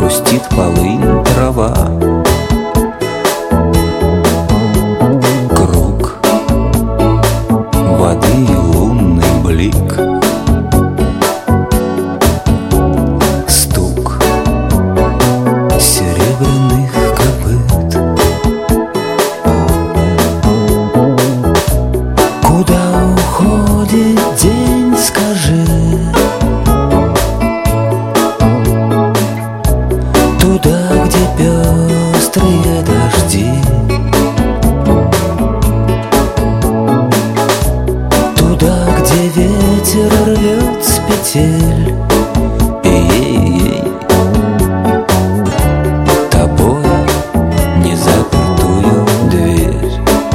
хрустит полынь трава. Круг воды и лунный блик, стук серебряных копыт. Куда уходит день, скажи? Туда, где пестрые дожди, туда, где ветер рвет с петель. Ей-ей-ей, тобой незапертую дверь.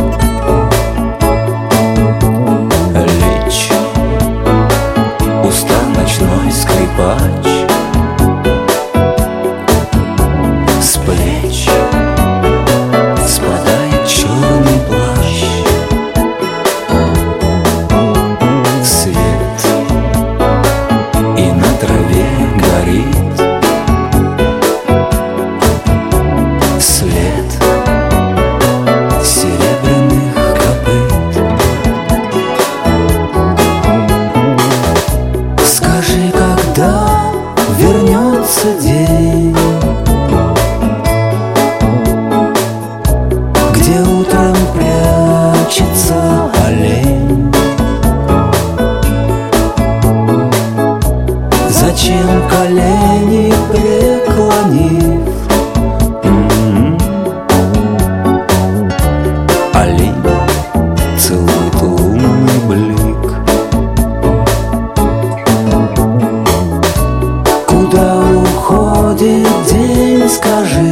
Лечь, устал ночной скрипач, с плеч спадает черный плащ. Свет и на траве горит след серебряных копыт. Скажи, когда вернется день, где утром прячется олень? Зачем колени преклонив, олень целует лунный блик? Куда уходит день, скажи?